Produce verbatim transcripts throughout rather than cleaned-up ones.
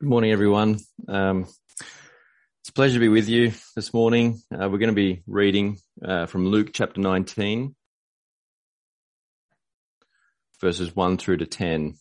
Good morning, everyone. Um, it's a pleasure to be with you this morning. Uh, we're going to be reading uh, from Luke chapter nineteen, verses one through to ten.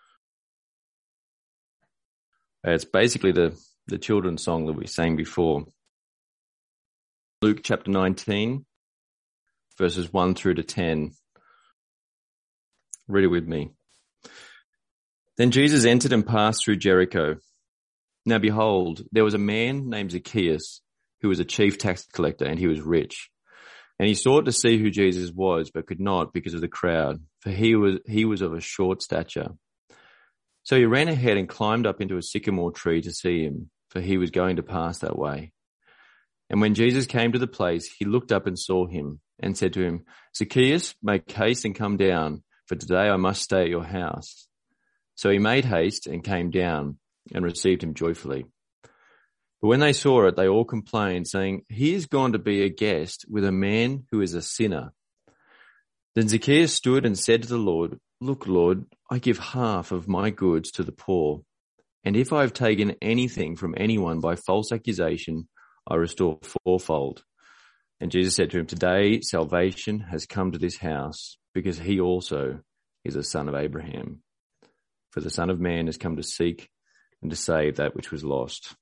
Uh, it's basically the, the children's song that we sang before. Luke chapter nineteen, verses one through to ten. Read it with me. Then Jesus entered and passed through Jericho. Now behold, there was a man named Zacchaeus, who was a chief tax collector, and he was rich. And he sought to see who Jesus was, but could not because of the crowd, for he was he was of a short stature. So he ran ahead and climbed up into a sycamore tree to see him, for he was going to pass that way. And when Jesus came to the place, he looked up and saw him, and said to him, Zacchaeus, make haste and come down, for today I must stay at your house. So he made haste and came down, and received him joyfully. But when they saw it, they all complained, saying, He is gone to be a guest with a man who is a sinner. Then Zacchaeus stood and said to the Lord, Look, Lord, I give half of my goods to the poor, and if I have taken anything from anyone by false accusation, I restore fourfold. And Jesus said to him, Today salvation has come to this house, because he also is a son of Abraham. For the Son of Man has come to seek and to save that which was lost.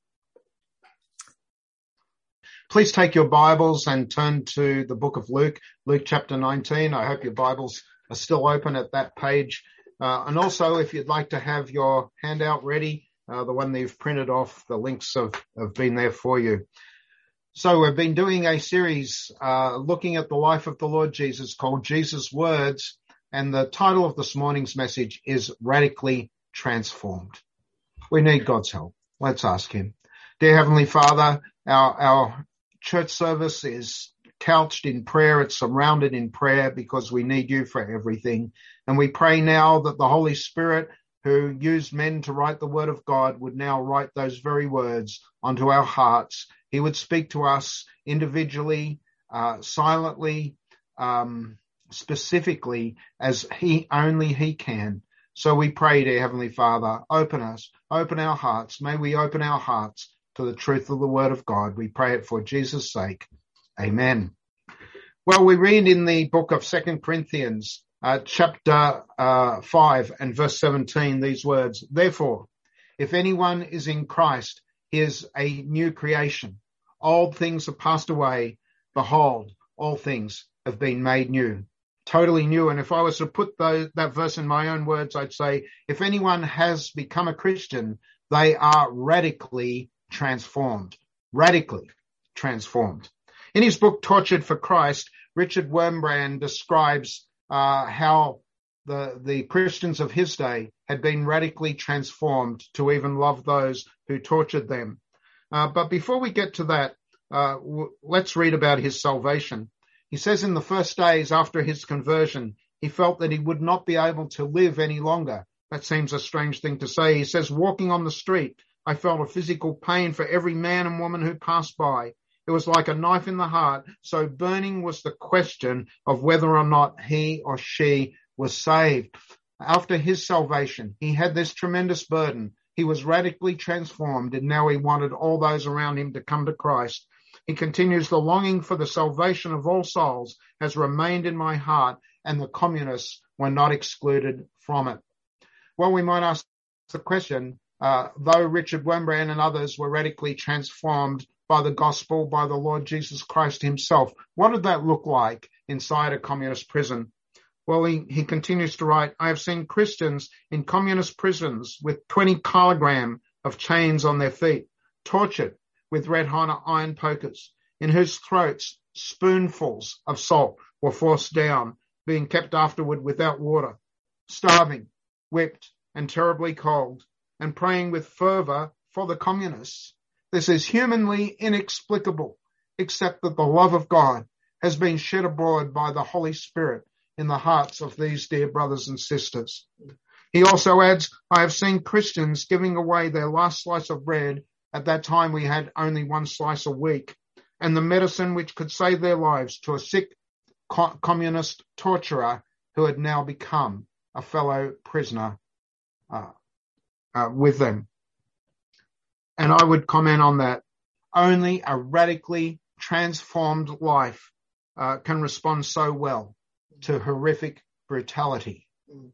Please take your Bibles and turn to the book of Luke, Luke chapter nineteen. I hope your Bibles are still open at that page. Uh, and also, if you'd like to have your handout ready, uh, the one that you've printed off, the links have, have been there for you. So we've been doing a series uh, looking at the life of the Lord Jesus called Jesus' Words, and the title of this morning's message is Radically Transformed. We need God's help. Let's ask him. Dear Heavenly Father, our, our church service is couched in prayer. It's surrounded in prayer because we need you for everything. And we pray now that the Holy Spirit, who used men to write the word of God, would now write those very words onto our hearts. He would speak to us individually, uh, silently, um, specifically, as he only he can. So we pray, dear Heavenly Father, open us, open our hearts. May we open our hearts to the truth of the word of God. We pray it for Jesus' sake. Amen. Well, we read in the book of Second Corinthians, uh, chapter uh, five and verse seventeen, these words, Therefore, if anyone is in Christ, he is a new creation. Old things have passed away. Behold, all things have been made new. Totally new. And if I was to put those, that verse in my own words, I'd say, if anyone has become a Christian, they are radically transformed. Radically transformed. In his book, Tortured for Christ, Richard Wurmbrand describes uh, how the, the Christians of his day had been radically transformed to even love those who tortured them. Uh, but before we get to that, uh, w- let's read about his salvation. He says in the first days after his conversion, he felt that he would not be able to live any longer. That seems a strange thing to say. He says, walking on the street, I felt a physical pain for every man and woman who passed by. It was like a knife in the heart. So burning was the question of whether or not he or she was saved. After his salvation, he had this tremendous burden. He was radically transformed, and now he wanted all those around him to come to Christ. He continues, the longing for the salvation of all souls has remained in my heart, and the communists were not excluded from it. Well, we might ask the question, uh, though Richard Wurmbrand and others were radically transformed by the gospel, by the Lord Jesus Christ himself, what did that look like inside a communist prison? Well, he, he continues to write, I have seen Christians in communist prisons with twenty kilogram of chains on their feet, tortured with red-hot iron pokers, in whose throats spoonfuls of salt were forced down, being kept afterward without water, starving, whipped, and terribly cold, and praying with fervor for the communists. This is humanly inexplicable, except that the love of God has been shed abroad by the Holy Spirit in the hearts of these dear brothers and sisters. He also adds, I have seen Christians giving away their last slice of bread. At that time, we had only one slice a week, and the medicine which could save their lives to a sick co- communist torturer who had now become a fellow prisoner uh, uh, with them. And I would comment on that. Only a radically transformed life uh, can respond so well to horrific brutality.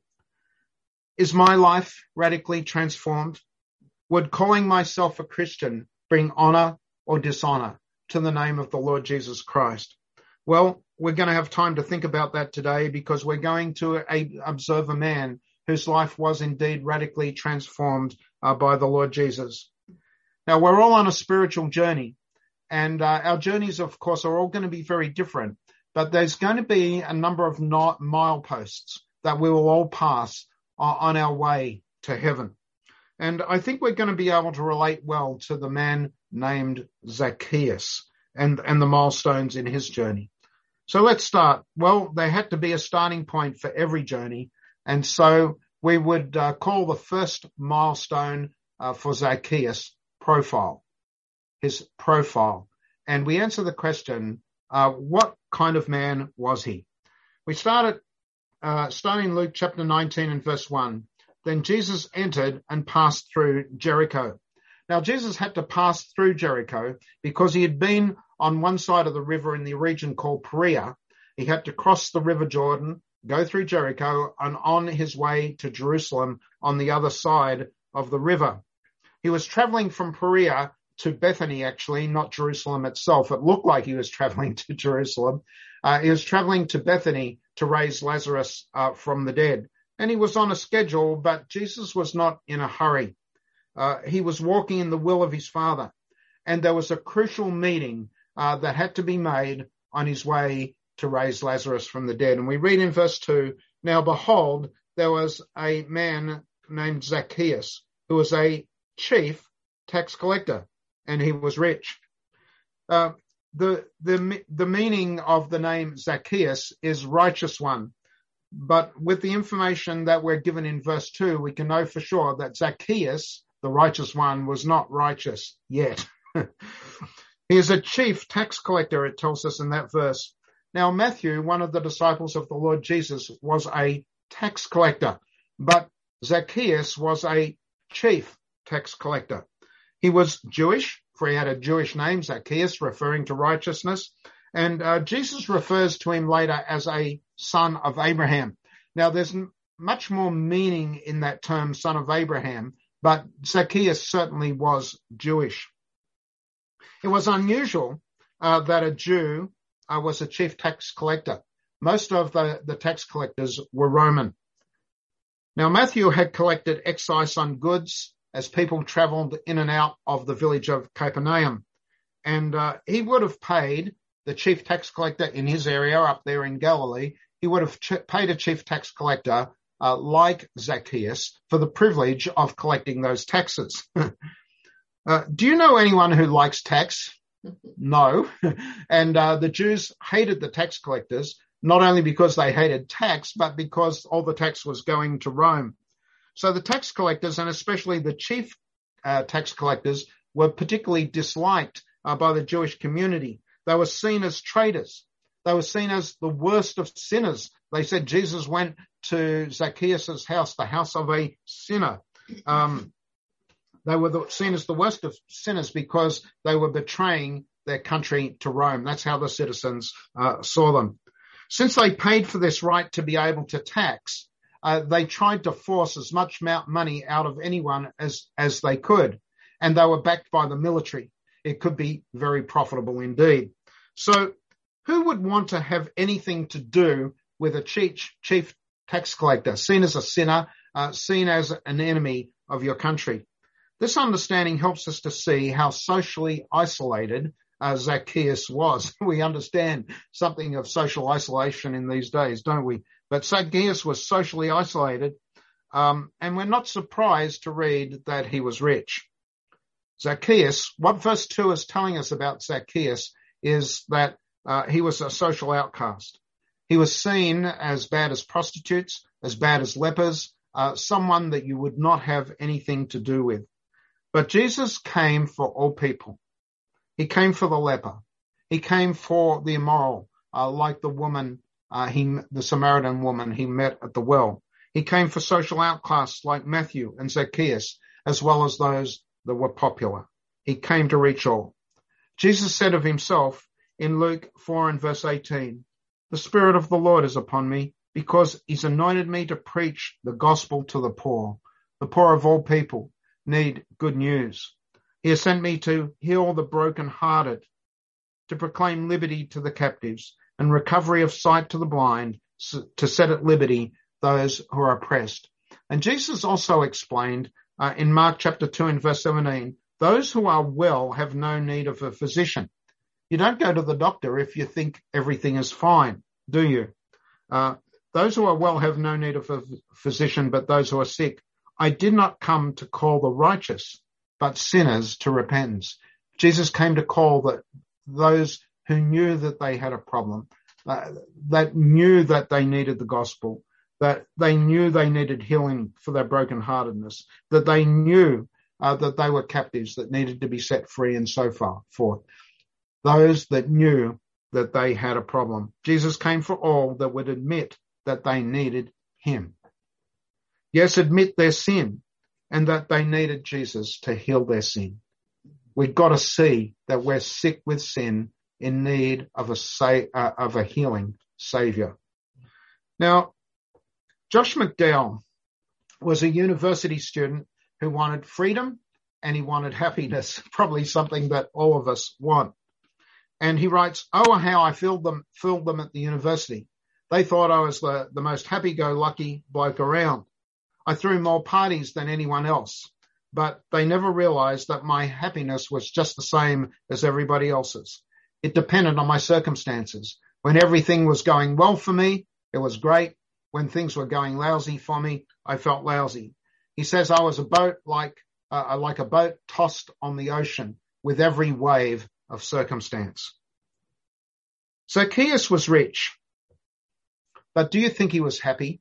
Is my life radically transformed? Would calling myself a Christian bring honor or dishonor to the name of the Lord Jesus Christ? Well, we're going to have time to think about that today, because we're going to a, observe a man whose life was indeed radically transformed uh, by the Lord Jesus. Now, we're all on a spiritual journey, and uh, our journeys, of course, are all going to be very different, but there's going to be a number of not mileposts that we will all pass uh, on our way to heaven. And I think we're going to be able to relate well to the man named Zacchaeus and, and the milestones in his journey. So let's start. Well, there had to be a starting point for every journey. And so we would uh, call the first milestone uh, for Zacchaeus profile, his profile. And we answer the question, uh, what kind of man was he? We started, uh, starting Luke chapter nineteen and verse one. Then Jesus entered and passed through Jericho. Now, Jesus had to pass through Jericho because he had been on one side of the river in the region called Perea. He had to cross the river Jordan, go through Jericho, and on his way to Jerusalem on the other side of the river. He was traveling from Perea to Bethany, actually, not Jerusalem itself. It looked like he was traveling to Jerusalem. Uh, he was traveling to Bethany to raise Lazarus uh, from the dead. And he was on a schedule, but Jesus was not in a hurry. Uh, he was walking in the will of his Father. And there was a crucial meeting uh, that had to be made on his way to raise Lazarus from the dead. And we read in verse two, now behold, there was a man named Zacchaeus, who was a chief tax collector, and he was rich. Uh, the, the, the meaning of the name Zacchaeus is righteous one. But with the information that we're given in verse two, we can know for sure that Zacchaeus, the righteous one, was not righteous yet. He is a chief tax collector, it tells us in that verse. Now, Matthew, one of the disciples of the Lord Jesus, was a tax collector, but Zacchaeus was a chief tax collector. He was Jewish, for he had a Jewish name, Zacchaeus, referring to righteousness. And uh, Jesus refers to him later as a son of Abraham. Now, there's m- much more meaning in that term, son of Abraham, but Zacchaeus certainly was Jewish. It was unusual uh, that a Jew uh, was a chief tax collector. Most of the, the tax collectors were Roman. Now, Matthew had collected excise on goods as people traveled in and out of the village of Capernaum. And uh, he would have paid the chief tax collector in his area up there in Galilee, he would have ch- paid a chief tax collector uh, like Zacchaeus for the privilege of collecting those taxes. uh, do you know anyone who likes tax? No. And uh, the Jews hated the tax collectors, not only because they hated tax, but because all the tax was going to Rome. So the tax collectors, and especially the chief uh, tax collectors, were particularly disliked uh, by the Jewish community. They were seen as traitors. They were seen as the worst of sinners. They said Jesus went to Zacchaeus' house, the house of a sinner. Um, they were the, seen as the worst of sinners because they were betraying their country to Rome. That's how the citizens uh, saw them. Since they paid for this right to be able to tax, uh, they tried to force as much money out of anyone as, as they could. And they were backed by the military. It could be very profitable indeed. So who would want to have anything to do with a chief, chief tax collector, seen as a sinner, uh, seen as an enemy of your country? This understanding helps us to see how socially isolated uh, Zacchaeus was. We understand something of social isolation in these days, don't we? But Zacchaeus was socially isolated, um, and we're not surprised to read that he was rich. Zacchaeus, what verse two is telling us about Zacchaeus is that uh, he was a social outcast. He was seen as bad as prostitutes, as bad as lepers, uh, someone that you would not have anything to do with. But Jesus came for all people. He came for the leper. He came for the immoral, uh, like the woman, uh, he, the Samaritan woman he met at the well. He came for social outcasts like Matthew and Zacchaeus, as well as those that were popular. He came to reach all. Jesus said of himself in Luke four and verse eighteen, "The Spirit of the Lord is upon me, because he's anointed me to preach the gospel to the poor. The poor of all people need good news. He has sent me to heal the brokenhearted, to proclaim liberty to the captives and recovery of sight to the blind, to set at liberty those who are oppressed." And Jesus also explained uh, in Mark chapter two and verse seventeen, "Those who are well have no need of a physician." You don't go to the doctor if you think everything is fine, do you? Uh, those who are well have no need of a physician, but those who are sick. I did not come to call the righteous, but sinners to repentance. Jesus came to call the, those who knew that they had a problem, uh, that knew that they needed the gospel, that they knew they needed healing for their brokenheartedness, that they knew uh, that they were captives that needed to be set free and so far forth. Those that knew that they had a problem. Jesus came for all that would admit that they needed him. Yes, admit their sin and that they needed Jesus to heal their sin. We've got to see that we're sick with sin, in need of a sa- uh, of a healing Savior. Now, Josh McDowell was a university student who wanted freedom and he wanted happiness, probably something that all of us want. And he writes, "Oh, how I filled them, filled them at the university. They thought I was the, the most happy-go-lucky bloke around. I threw more parties than anyone else, but they never realized that my happiness was just the same as everybody else's. It depended on my circumstances. When everything was going well for me, it was great. When things were going lousy for me, I felt lousy." He says, "I was a boat like, uh, like a boat tossed on the ocean with every wave of circumstance." Zacchaeus was rich, but do you think he was happy?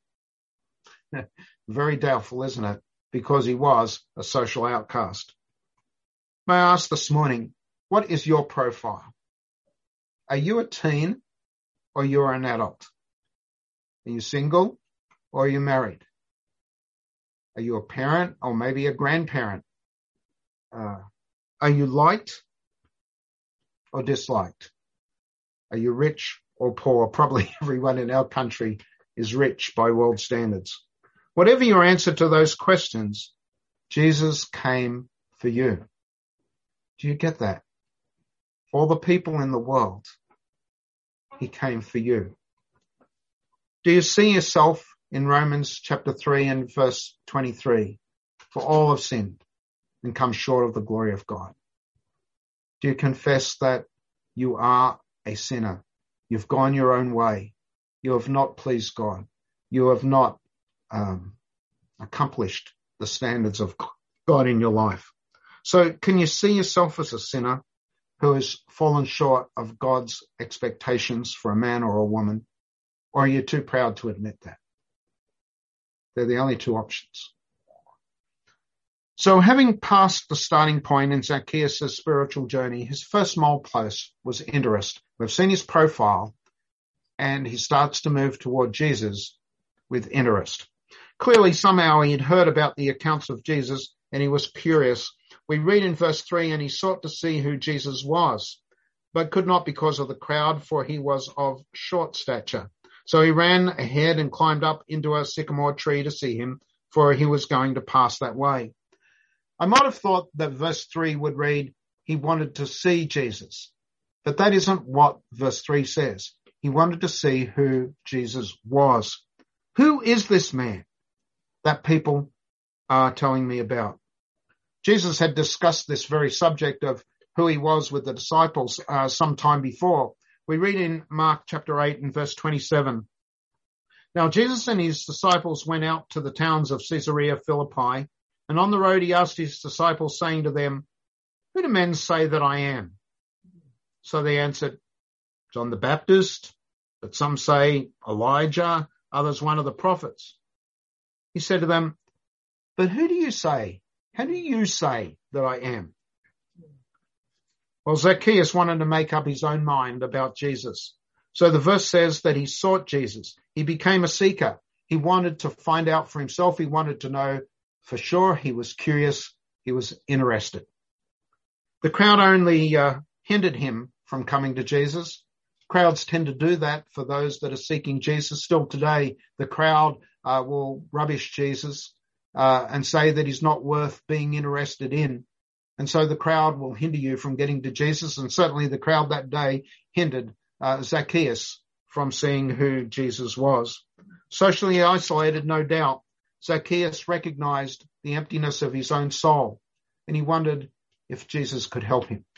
Very doubtful, isn't it? Because he was a social outcast. May I ask this morning, what is your profile? Are you a teen or you're an adult? Are you single or are you married? Are you a parent or maybe a grandparent? Uh, are you liked or disliked? Are you rich or poor? Probably everyone in our country is rich by world standards. Whatever your answer to those questions, Jesus came for you. Do you get that? All the people in the world, he came for you. Do you see yourself in Romans chapter three and verse twenty-three? For all have sinned and come short of the glory of God. Do you confess that you are a sinner? You've gone your own way. You have not pleased God. You have not um, accomplished the standards of God in your life. So can you see yourself as a sinner who has fallen short of God's expectations for a man or a woman? Or are you too proud to admit that? They're the only two options. So having passed the starting point in Zacchaeus' spiritual journey, his first milepost was interest. We've seen his profile, and he starts to move toward Jesus with interest. Clearly, somehow he had heard about the accounts of Jesus, and he was curious. We read in verse three, "And he sought to see who Jesus was, but could not because of the crowd, for he was of short stature. So he ran ahead and climbed up into a sycamore tree to see him, for he was going to pass that way." I might have thought that verse three would read, he wanted to see Jesus. But that isn't what verse three says. He wanted to see who Jesus was. Who is this man that people are telling me about? Jesus had discussed this very subject of who he was with the disciples uh, some time before. We read in Mark chapter eight and verse twenty-seven. "Now Jesus and his disciples went out to the towns of Caesarea Philippi, and on the road he asked his disciples, saying to them, 'Who do men say that I am?' So they answered, 'John the Baptist, but some say Elijah, others one of the prophets.' He said to them, 'But who do you say? How do you say that I am?' Well, Zacchaeus wanted to make up his own mind about Jesus. So the verse says that he sought Jesus. He became a seeker. He wanted to find out for himself. He wanted to know for sure. He was curious. He was interested. The crowd only uh, hindered him from coming to Jesus. Crowds tend to do that for those that are seeking Jesus. Still today, the crowd uh, will rubbish Jesus uh, and say that he's not worth being interested in. And so the crowd will hinder you from getting to Jesus. And certainly the crowd that day hindered uh, Zacchaeus from seeing who Jesus was. Socially isolated, no doubt, Zacchaeus recognized the emptiness of his own soul, and he wondered if Jesus could help him.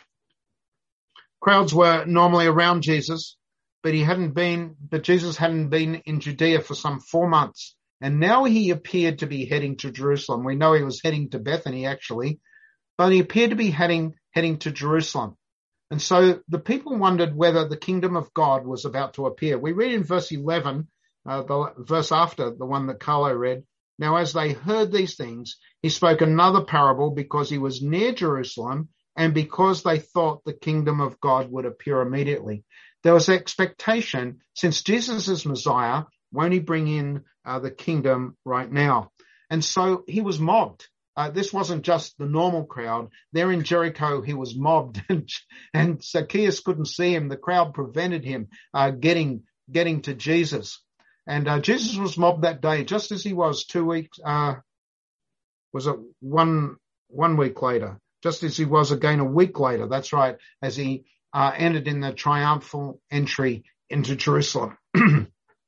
Crowds were normally around Jesus, but he hadn't been, but Jesus hadn't been in Judea for some four months. And now he appeared to be heading to Jerusalem. We know he was heading to Bethany, actually, but he appeared to be heading, heading to Jerusalem. And so the people wondered whether the kingdom of God was about to appear. We read in verse eleven, uh, the verse after the one that Carlo read, "Now as they heard these things, he spoke another parable because he was near Jerusalem and because they thought the kingdom of God would appear immediately." There was expectation, since Jesus is Messiah, won't he bring in uh, the kingdom right now? And so he was mobbed. Uh, this wasn't just the normal crowd. There in Jericho, he was mobbed, and, and Zacchaeus couldn't see him. The crowd prevented him uh, getting getting to Jesus. And uh, Jesus was mobbed that day, just as he was two weeks, uh, was it one, one week later, just as he was again a week later. That's right, as he uh, entered in the triumphal entry into Jerusalem. The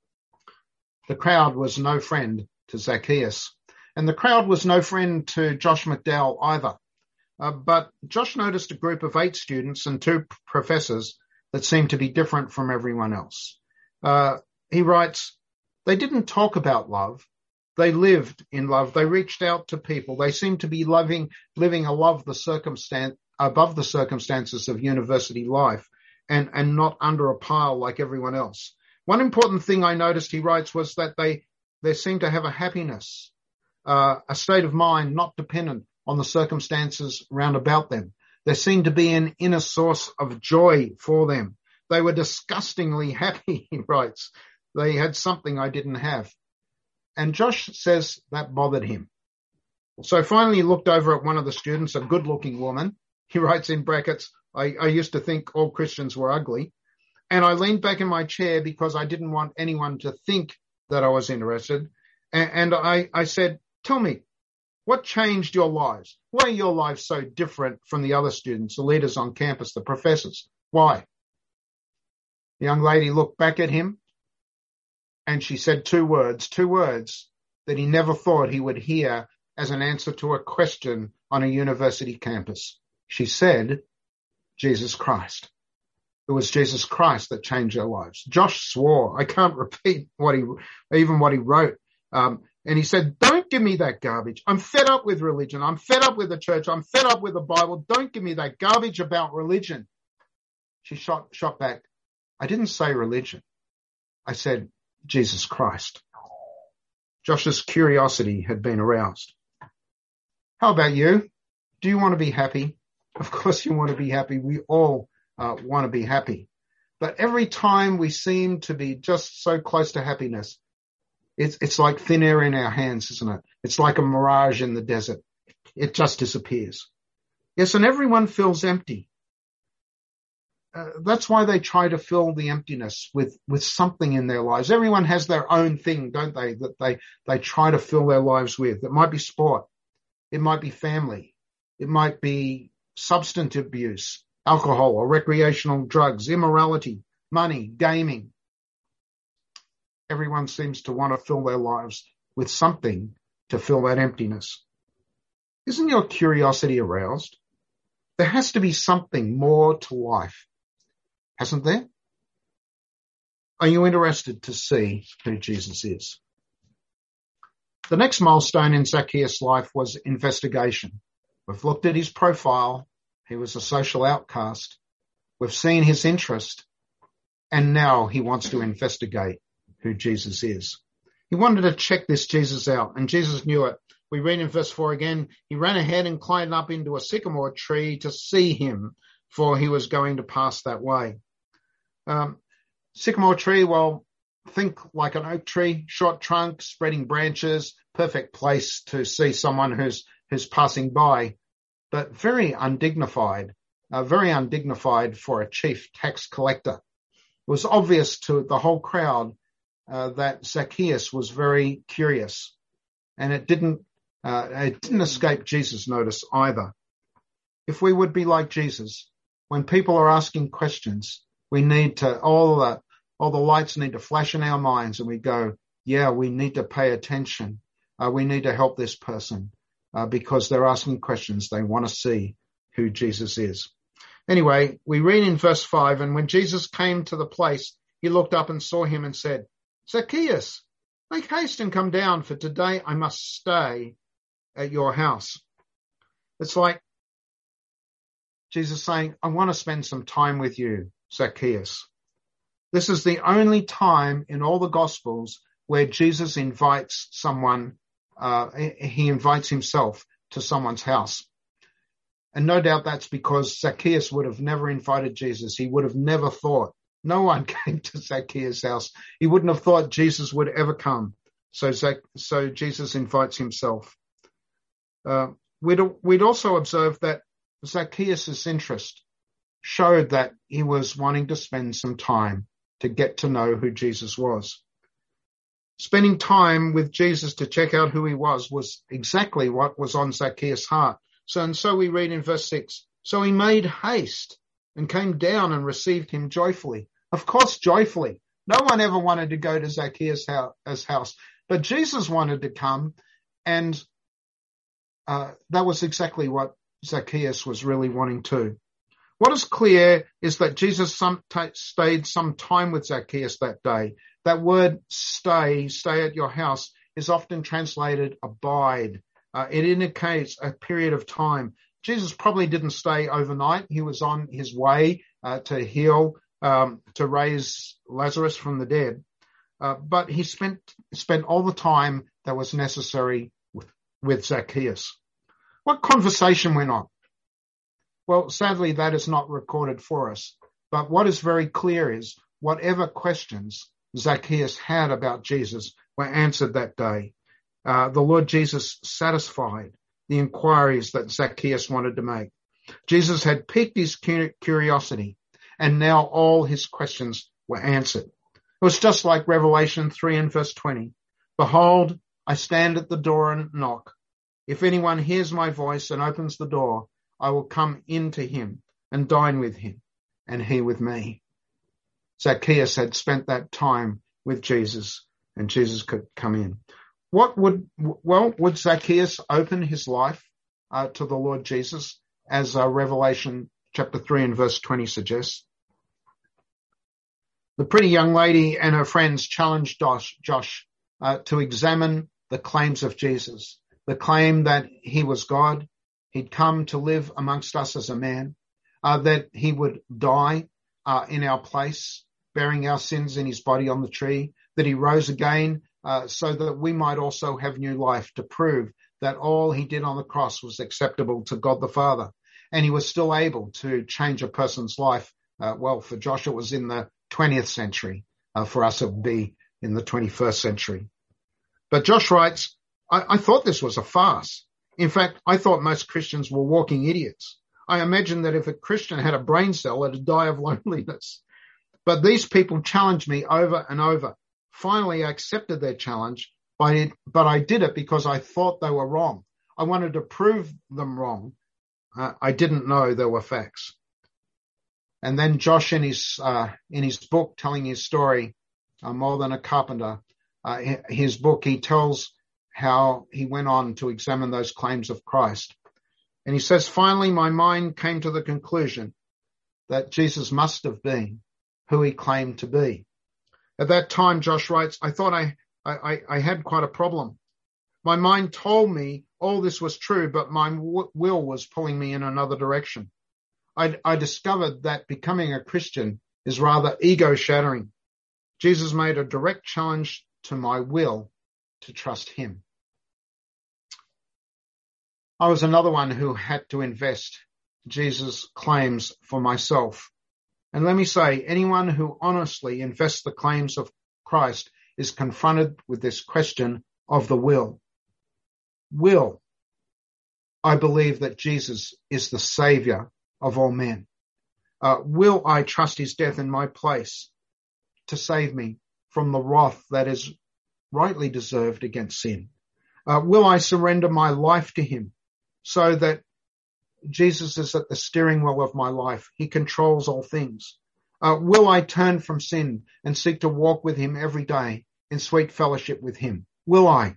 crowd was no friend to Zacchaeus. And the crowd was no friend to Josh McDowell either. Uh, but Josh noticed a group of eight students and two p- professors that seemed to be different from everyone else. Uh, he writes, "They didn't talk about love. They lived in love. They reached out to people. They seemed to be loving, living above the circumstance, above the circumstances of university life and, and not under a pile like everyone else. One important thing I noticed," he writes, "was that they, they seemed to have a happiness, Uh, a state of mind not dependent on the circumstances round about them. There seemed to be an inner source of joy for them. They were disgustingly happy," he writes. "They had something I didn't have." And Josh says that bothered him. So finally he looked over at one of the students, a good-looking woman. He writes in brackets, I, I used to think all Christians were ugly. "And I leaned back in my chair because I didn't want anyone to think that I was interested. And, and I, I said, 'Tell me, what changed your lives? Why are your lives so different from the other students, the leaders on campus, the professors? Why?' The young lady looked back at him and she said two words, two words that he never thought he would hear as an answer to a question on a university campus. She said, 'Jesus Christ.' It was Jesus Christ that changed their lives." Josh swore. I can't repeat what he, even what he wrote. Um, And he said, "Don't give me that garbage. I'm fed up with religion. I'm fed up with the church. I'm fed up with the Bible. Don't give me that garbage about religion." She shot, shot back, "I didn't say religion. I said Jesus Christ." Josh's curiosity had been aroused. How about you? Do you want to be happy? Of course you want to be happy. We all uh, want to be happy. But every time we seem to be just so close to happiness, It's, it's like thin air in our hands, isn't it? It's like a mirage in the desert. It just disappears. Yes, and everyone feels empty. Uh, that's why they try to fill the emptiness with, with something in their lives. Everyone has their own thing, don't they, that they, they try to fill their lives with. It might be sport. It might be family. It might be substance abuse, alcohol or recreational drugs, immorality, money, gaming. Everyone seems to want to fill their lives with something to fill that emptiness. Isn't your curiosity aroused? There has to be something more to life, hasn't there? Are you interested to see who Jesus is? The next milestone in Zacchaeus' life was investigation. We've looked at his profile. He was a social outcast. We've seen his interest. And now he wants to investigate who Jesus is. He wanted to check this Jesus out, and Jesus knew it. We read in verse four again, "He ran ahead and climbed up into a sycamore tree to see him, for he was going to pass that way." Um, sycamore tree, well, think like an oak tree, short trunk, spreading branches, perfect place to see someone who's, who's passing by, but very undignified uh, very undignified for a chief tax collector. It was obvious to the whole crowd uh, that Zacchaeus was very curious, and it didn't uh, it didn't escape Jesus' notice either. If we would be like Jesus, when people are asking questions, we need to all the all the lights need to flash in our minds, and we go, "Yeah, we need to pay attention. Uh, we need to help this person uh, because they're asking questions. They want to see who Jesus is." Anyway, we read in verse five, and when Jesus came to the place, he looked up and saw him and said, "Zacchaeus, make haste and come down, for today I must stay at your house." It's like Jesus saying, "I want to spend some time with you, Zacchaeus." This is the only time in all the Gospels where Jesus invites someone, uh, he invites himself to someone's house. And no doubt that's because Zacchaeus would have never invited Jesus. He would have never thought. No one came to Zacchaeus' house. He wouldn't have thought Jesus would ever come. So, Zac- so Jesus invites himself. Uh, we'd, we'd also observe that Zacchaeus' interest showed that he was wanting to spend some time to get to know who Jesus was. Spending time with Jesus to check out who he was was exactly what was on Zacchaeus' heart. So, and so we read in verse six, "So he made haste and came down and received him joyfully." Of course, joyfully. No one ever wanted to go to Zacchaeus' house, but Jesus wanted to come, and uh, that was exactly what Zacchaeus was really wanting to. What is clear is that Jesus some t- stayed some time with Zacchaeus that day. That word stay, stay at your house, is often translated abide. Uh, it indicates a period of time. Jesus probably didn't stay overnight. He was on his way uh, to heal, um, to raise Lazarus from the dead. Uh, but he spent spent all the time that was necessary with, with Zacchaeus. What conversation went on? Well, sadly, that is not recorded for us. But what is very clear is whatever questions Zacchaeus had about Jesus were answered that day. Uh, the Lord Jesus satisfied the inquiries that Zacchaeus wanted to make. Jesus had piqued his curiosity, and now all his questions were answered. It was just like Revelation three and verse twenty. "Behold, I stand at the door and knock. If anyone hears my voice and opens the door, I will come in to him and dine with him, and he with me." Zacchaeus had spent that time with Jesus, and Jesus could come in. What would, well, would Zacchaeus open his life uh, to the Lord Jesus, as uh, Revelation chapter three and verse twenty suggests? The pretty young lady and her friends challenged Josh, Josh uh, to examine the claims of Jesus, the claim that he was God, he'd come to live amongst us as a man, uh, that he would die uh, in our place, bearing our sins in his body on the tree, that he rose again uh, so that we might also have new life, to prove that all he did on the cross was acceptable to God the Father. And he was still able to change a person's life. Uh, well, for Josh, it was in the twentieth century. Uh, for us, it would be in the twenty-first century. But Josh writes, I, I thought this was a farce. In fact, I thought most Christians were walking idiots. I imagined that if a Christian had a brain cell, it'd die of loneliness. But these people challenged me over and over. Finally, I accepted their challenge, but I did it because I thought they were wrong. I wanted to prove them wrong. Uh, I didn't know there were facts. And then Josh, in his uh, in his book, telling his story, uh, More Than a Carpenter, uh, his book, he tells how he went on to examine those claims of Christ. And he says, finally, my mind came to the conclusion that Jesus must have been who he claimed to be. At that time, Josh writes, I thought I, I, I had quite a problem. My mind told me all this was true, but my w- will was pulling me in another direction. I, I discovered that becoming a Christian is rather ego-shattering. Jesus made a direct challenge to my will to trust him. I was another one who had to invest Jesus' claims for myself. And let me say, anyone who honestly invests the claims of Christ is confronted with this question of the will. Will I believe that Jesus is the Savior of all men? Uh, will I trust his death in my place to save me from the wrath that is rightly deserved against sin? Uh, will I surrender my life to him so that Jesus is at the steering wheel of my life? He controls all things. Uh, will I turn from sin and seek to walk with him every day in sweet fellowship with him? Will I?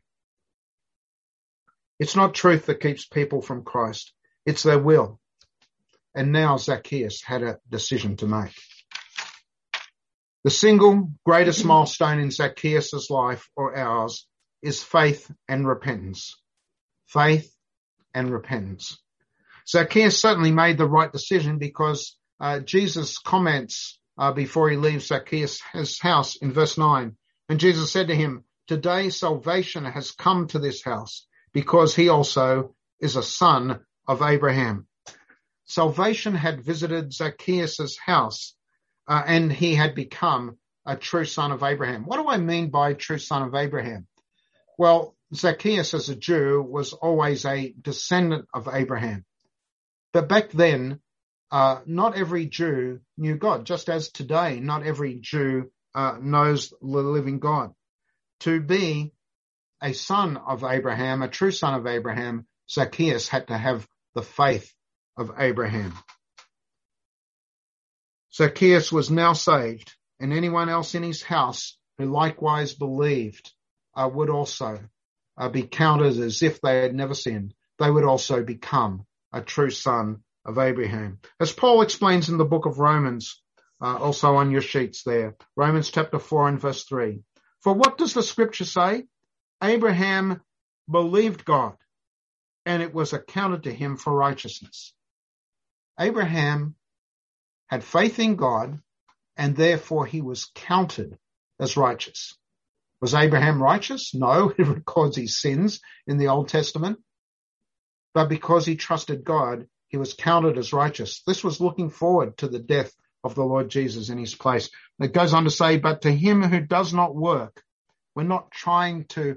It's not truth that keeps people from Christ. It's their will. And now Zacchaeus had a decision to make. The single greatest milestone in Zacchaeus' life or ours is faith and repentance. Faith and repentance. Zacchaeus certainly made the right decision because uh, Jesus comments uh, before he leaves Zacchaeus' house in verse nine. And Jesus said to him, "Today salvation has come to this house because he also is a son of Abraham." Salvation had visited Zacchaeus' house uh, and he had become a true son of Abraham. What do I mean by true son of Abraham? Well, Zacchaeus as a Jew was always a descendant of Abraham. But back then, uh, not every Jew knew God, just as today, not every Jew uh, knows the living God. To be a son of Abraham, a true son of Abraham, Zacchaeus had to have the faith of Abraham. Zacchaeus was now saved, and anyone else in his house who likewise believed uh, would also uh, be counted as if they had never sinned. They would also become a true son of Abraham. As Paul explains in the book of Romans, uh, also on your sheets there, Romans chapter four and verse three. For what does the scripture say? Abraham believed God, and it was accounted to him for righteousness. Abraham had faith in God, and therefore he was counted as righteous. Was Abraham righteous? No, it records his sins in the Old Testament. But because he trusted God, he was counted as righteous. This was looking forward to the death of the Lord Jesus in his place. It goes on to say, but to him who does not work, we're not trying to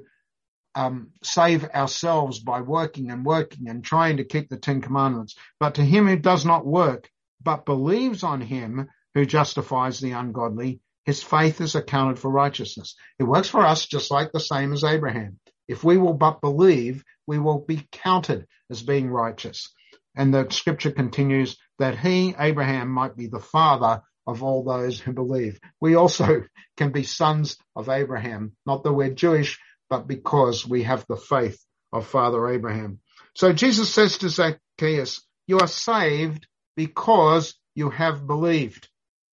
um, save ourselves by working and working and trying to keep the Ten Commandments. But to him who does not work, but believes on him who justifies the ungodly, his faith is accounted for righteousness. It works for us just like the same as Abraham. If we will but believe, we will be counted as being righteous. And the scripture continues that he, Abraham, might be the father of all those who believe. We also can be sons of Abraham, not that we're Jewish, but because we have the faith of Father Abraham. So Jesus says to Zacchaeus, you are saved because you have believed.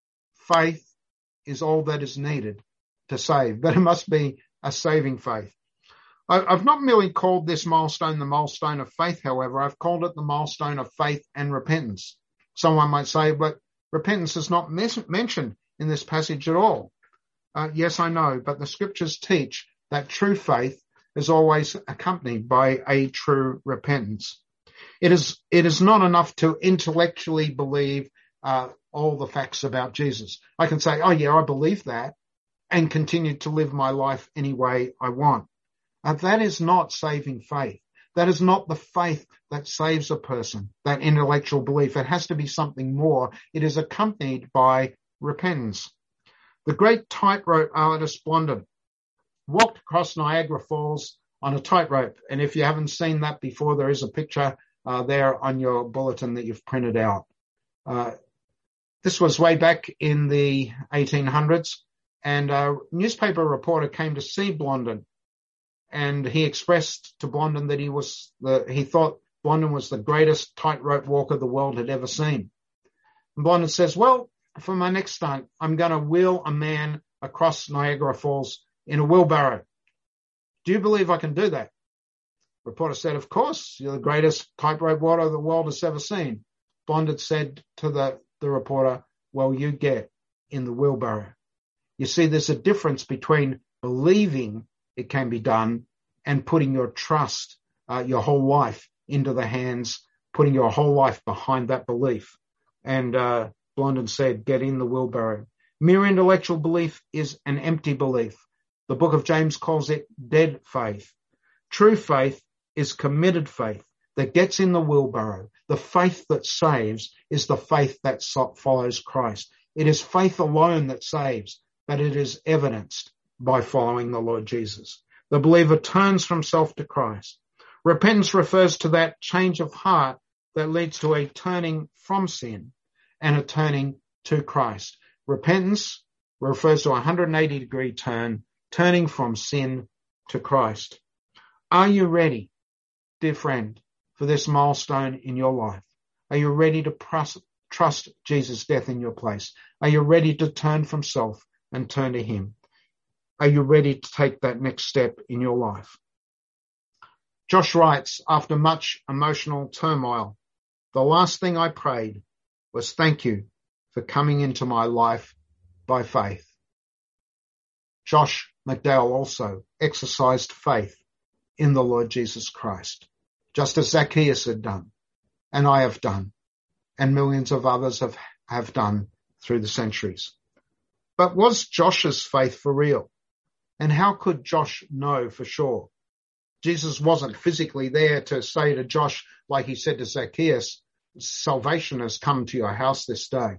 Faith is all that is needed to save, but it must be a saving faith. I've not merely called this milestone the milestone of faith, however. I've called it the milestone of faith and repentance. Someone might say, but repentance is not mes- mentioned in this passage at all. Uh, yes, I know, but the scriptures teach that true faith is always accompanied by a true repentance. It is, it is not enough to intellectually believe uh, all the facts about Jesus. I can say, oh yeah, I believe that, and continue to live my life any way I want. Uh, that is not saving faith. That is not the faith that saves a person, that intellectual belief. It has to be something more. It is accompanied by repentance. The great tightrope artist Blondin walked across Niagara Falls on a tightrope. And if you haven't seen that before, there is a picture uh, there on your bulletin that you've printed out. Uh, this was way back in the eighteen hundreds, and a newspaper reporter came to see Blondin. And he expressed to Blondin that he was the, he thought Blondin was the greatest tightrope walker the world had ever seen. And Blondin says, well, for my next stunt, I'm going to wheel a man across Niagara Falls in a wheelbarrow. Do you believe I can do that? Reporter said, of course, you're the greatest tightrope walker the world has ever seen. Blondin said to the, the reporter, well, you get in the wheelbarrow. You see, there's a difference between believing it can be done and putting your trust, uh, your whole life into the hands, putting your whole life behind that belief. And uh, Blondin said, get in the wheelbarrow. Mere intellectual belief is an empty belief. The book of James calls it dead faith. True faith is committed faith. that gets in the wheelbarrow. The faith that saves is the faith that follows Christ. It is faith alone that saves, but it is evidenced by following the Lord Jesus. The believer turns from self to Christ. Repentance refers to that change of heart that leads to a turning from sin and a turning to Christ. Repentance refers to a one hundred eighty degree turn, turning from sin to Christ. Are you ready, dear friend, for this milestone in your life? Are you ready to trust, trust Jesus' death in your place? Are you ready to turn from self and turn to him? Are you ready to take that next step in your life? Josh writes, after much emotional turmoil, the last thing I prayed was thank you for coming into my life by faith. Josh McDowell also exercised faith in the Lord Jesus Christ, just as Zacchaeus had done, and I have done, and millions of others have, have done through the centuries. But was Josh's faith for real? And how could Josh know for sure? Jesus wasn't physically there to say to Josh, like he said to Zacchaeus, salvation has come to your house this day.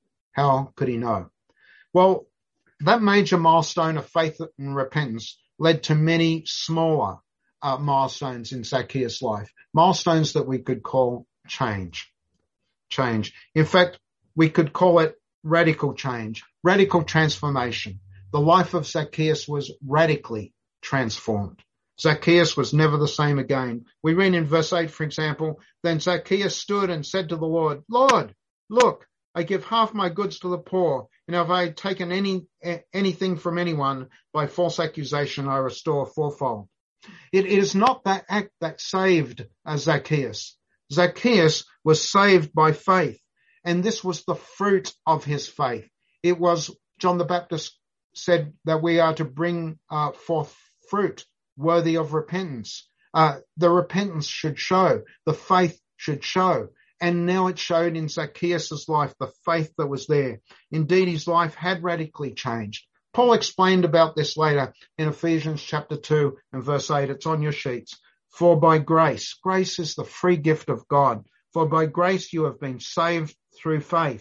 How could he know? Well, that major milestone of faith and repentance led to many smaller uh, milestones in Zacchaeus' life, milestones that we could call change. Change. In fact, we could call it radical change, radical transformation. The life of Zacchaeus was radically transformed. Zacchaeus was never the same again. We read in verse eight, for example, then Zacchaeus stood and said to the Lord, Lord, look, I give half my goods to the poor, and if I have taken any anything from anyone by false accusation, I restore fourfold. It, it is not that act that saved uh, Zacchaeus. Zacchaeus was saved by faith, and this was the fruit of his faith. It was, John the Baptist said that we are to bring uh, forth fruit worthy of repentance. Uh, the repentance should show, the faith should show. And now it showed in Zacchaeus' life, the faith that was there. Indeed, his life had radically changed. Paul explained about this later in Ephesians chapter two and verse eight. It's on your sheets. For by grace, grace is the free gift of God. For by grace you have been saved through faith.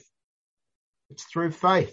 It's through faith.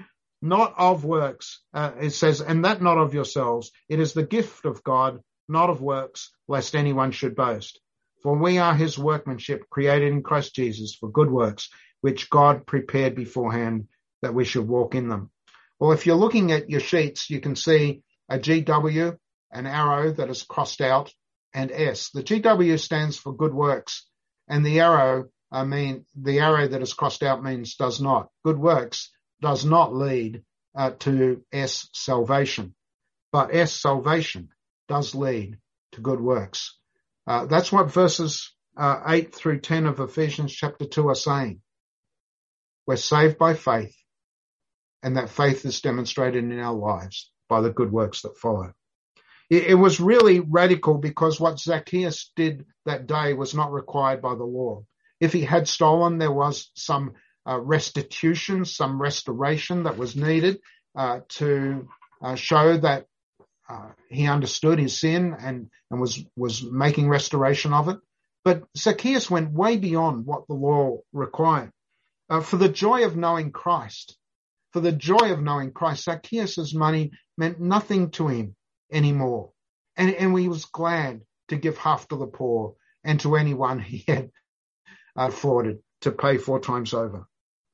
Not of works, uh, it says, and that not of yourselves. It is the gift of God, not of works, lest anyone should boast. For we are his workmanship, created in Christ Jesus for good works, which God prepared beforehand that we should walk in them. Well, if you're looking at your sheets, you can see a G W, an arrow that is crossed out, and S. The G W stands for good works, and the arrow, I mean, the arrow that is crossed out means does not. Good works does not lead uh, to S, salvation. But S, salvation, does lead to good works. Uh, that's what verses uh, eight through ten of Ephesians chapter two are saying. We're saved by faith, and that faith is demonstrated in our lives by the good works that follow. It, it was really radical because what Zacchaeus did that day was not required by the law. If he had stolen, there was some Uh, restitution, some restoration that was needed uh, to uh, show that uh, he understood his sin and, and was, was making restoration of it. But Zacchaeus went way beyond what the law required. Uh, for the joy of knowing Christ, for the joy of knowing Christ, Zacchaeus' money meant nothing to him anymore. And, and he was glad to give half to the poor and to anyone he had uh, afforded to pay four times over.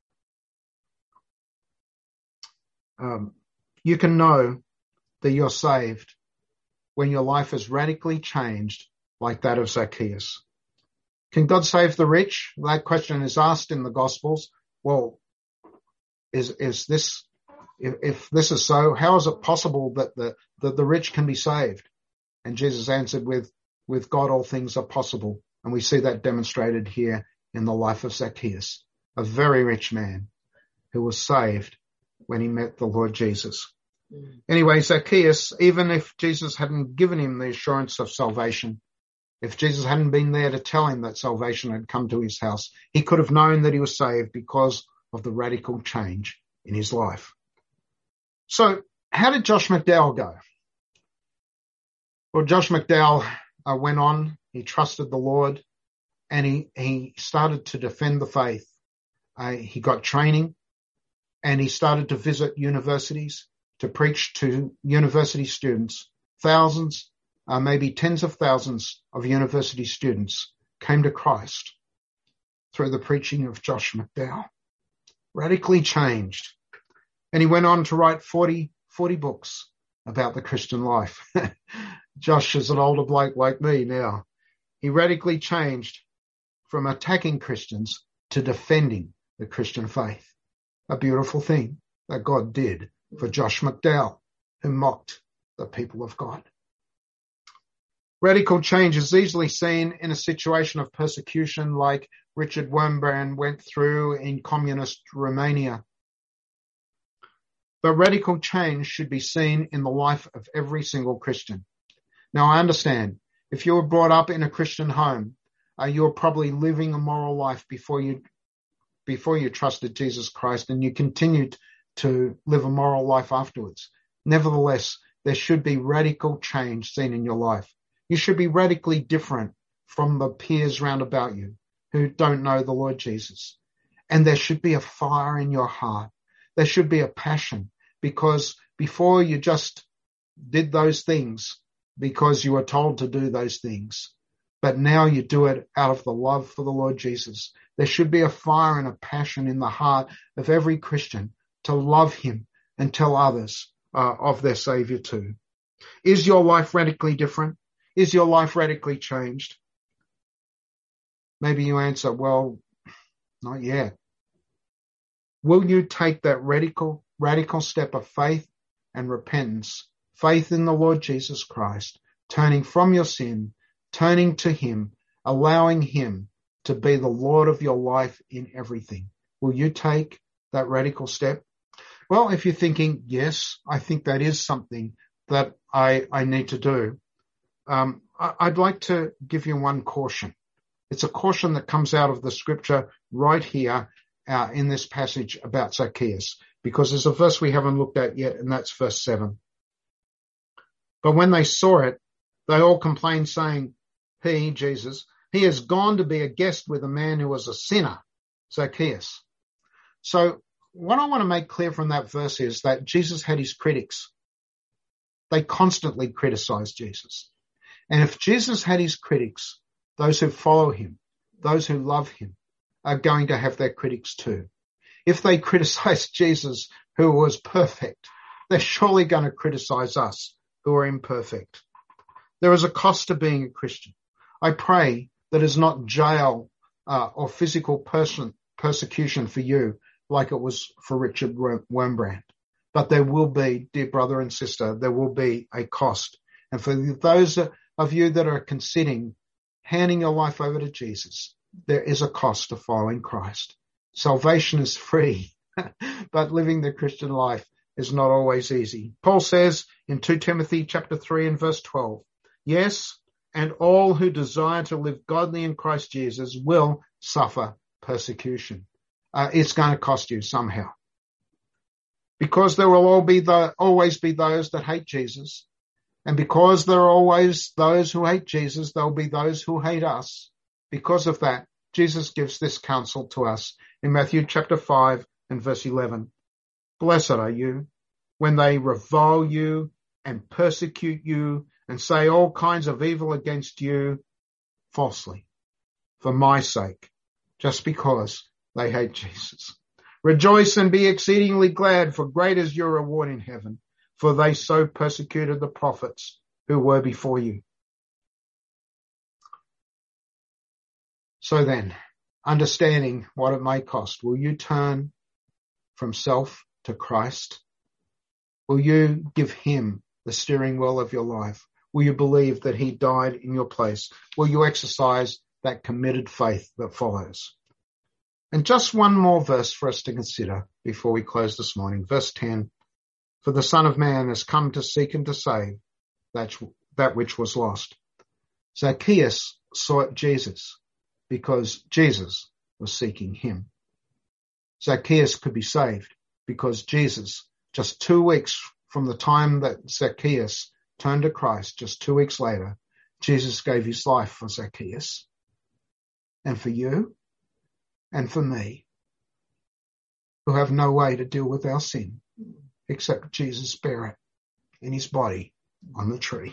Um, you can know that you're saved when your life is radically changed like that of Zacchaeus. Can God save the rich? That question is asked in the Gospels. Well, is is this, if, if this is so, how is it possible that the, that the rich can be saved? And Jesus answered with, with God all things are possible. And we see that demonstrated here in the life of Zacchaeus, a very rich man who was saved when he met the Lord Jesus. Mm. Anyway, Zacchaeus, even if Jesus hadn't given him the assurance of salvation, if Jesus hadn't been there to tell him that salvation had come to his house, he could have known that he was saved because of the radical change in his life. So how did Josh McDowell go? Well, Josh McDowell uh, went on. He trusted the Lord. and he, he started to defend the faith. Uh, he got training, and he started to visit universities to preach to university students. Thousands, uh, maybe tens of thousands of university students came to Christ through the preaching of Josh McDowell. Radically changed. And he went on to write forty, forty books about the Christian life. Josh is an older bloke like me now. He radically changed from attacking Christians to defending the Christian faith. A beautiful thing that God did for Josh McDowell, who mocked the people of God. Radical change is easily seen in a situation of persecution like Richard Wurmbrand went through in communist Romania. But radical change should be seen in the life of every single Christian. Now, I understand if you were brought up in a Christian home, uh, you were probably living a moral life before you before you trusted Jesus Christ, and you continued to live a moral life afterwards. Nevertheless, there should be radical change seen in your life. You should be radically different from the peers round about you who don't know the Lord Jesus. And there should be a fire in your heart. There should be a passion, because before you just did those things because you were told to do those things, but now you do it out of the love for the Lord Jesus. There should be a fire and a passion in the heart of every Christian to love him and tell others uh, of their Savior too. Is your life radically different? Is your life radically changed? Maybe you answer, well, not yet. Will you take that radical, radical step of faith and repentance, faith in the Lord Jesus Christ, turning from your sin, turning to him, allowing him to be the Lord of your life in everything? Will you take that radical step? Well, if you're thinking, yes, I think that is something that I, I need to do, um, I, I'd like to give you one caution. It's a caution that comes out of the scripture right here uh, in this passage about Zacchaeus, because there's a verse we haven't looked at yet, and that's verse seven. But when they saw it, they all complained, saying, he, Jesus, he has gone to be a guest with a man who was a sinner, Zacchaeus. So what I want to make clear from that verse is that Jesus had his critics. They constantly criticized Jesus. And if Jesus had his critics, those who follow him, those who love him, are going to have their critics too. If they criticize Jesus, who was perfect, they're surely going to criticize us, who are imperfect. There is a cost to being a Christian. I pray that it's not jail uh, or physical person, persecution for you like it was for Richard Wurmbrand. But there will be, dear brother and sister, there will be a cost. And for those of you that are considering handing your life over to Jesus, there is a cost to following Christ. Salvation is free, but living the Christian life is not always easy. Paul says in Second Timothy chapter three and verse twelve, yes, and all who desire to live godly in Christ Jesus will suffer persecution. Uh, it's going to cost you somehow. Because there will all be the, always be those that hate Jesus. And because there are always those who hate Jesus, there will be those who hate us. Because of that, Jesus gives this counsel to us in Matthew chapter five and verse eleven. Blessed are you when they revile you and persecute you and say all kinds of evil against you falsely for my sake, just because they hate Jesus. Rejoice and be exceedingly glad, for great is your reward in heaven, for they so persecuted the prophets who were before you. So then, understanding what it may cost, will you turn from self to Christ? Will you give him the steering wheel of your life? Will you believe that he died in your place? Will you exercise that committed faith that follows? And just one more verse for us to consider before we close this morning. Verse ten, for the Son of Man has come to seek and to save that, that which was lost. Zacchaeus sought Jesus because Jesus was seeking him. Zacchaeus could be saved because Jesus, just two weeks from the time that Zacchaeus turned to Christ, just two weeks later, Jesus gave his life for Zacchaeus. and for you and for me, who have no way to deal with our sin except Jesus' bear it in his body on the tree.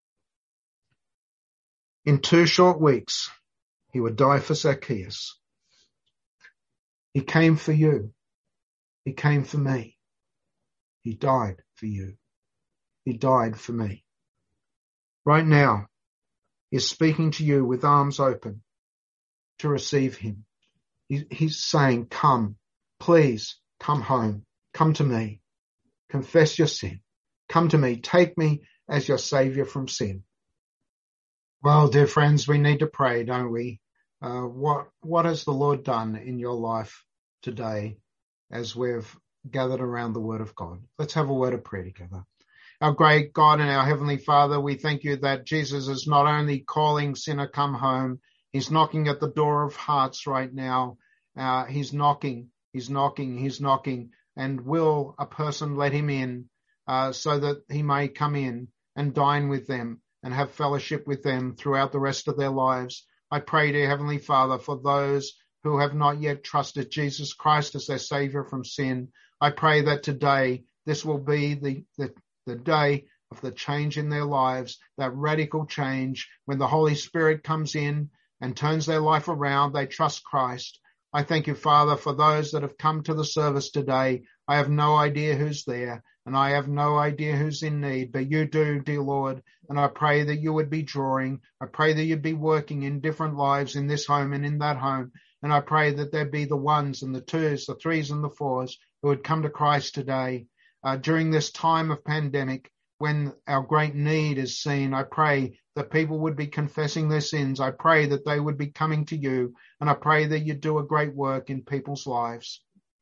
In two short weeks, he would die for Zacchaeus. He came for you. He came for me. He died for you. He died for me. Right now, he's speaking to you with arms open to receive him. He, he's saying, come, please come home. Come to me. Confess your sin. Come to me. Take me as your Savior from sin. Well, dear friends, we need to pray, don't we? Uh, what, what has the Lord done in your life today as we've gathered around the Word of God? Let's have a word of prayer together. Our great God and our Heavenly Father, we thank you that Jesus is not only calling sinner come home, he's knocking at the door of hearts right now. Uh, he's knocking, he's knocking, he's knocking. And will a person let him in uh, so that he may come in and dine with them and have fellowship with them throughout the rest of their lives? I pray, dear Heavenly Father, for those who have not yet trusted Jesus Christ as their Savior from sin. I pray that today this will be the, the, the day of the change in their lives, that radical change when the Holy Spirit comes in and turns their life around. They trust Christ. I thank you, Father, for those that have come to the service today. I have no idea who's there, and I have no idea who's in need, but you do, dear Lord, and I pray that you would be drawing. I pray that you'd be working in different lives in this home and in that home, and I pray that there be the ones and the twos, the threes and the fours who would come to Christ today. Uh, during this time of pandemic, when our great need is seen, I pray that people would be confessing their sins. I pray that they would be coming to you, and I pray that you do a great work in people's lives.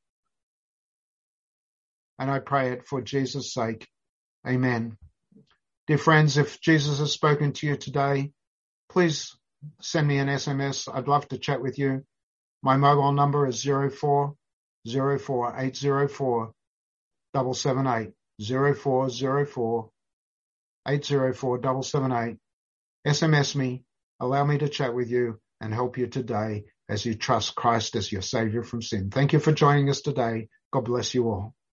And I pray it for Jesus' sake. Amen. Dear friends, if Jesus has spoken to you today, please send me an S M S. I'd love to chat with you. My mobile number is zero four zero four eight zero four seven seven eight. zero four zero four eight zero four seven seven eight. S M S me, allow me to chat with you and help you today as you trust Christ as your Savior from sin. Thank you for joining us today. God bless you all.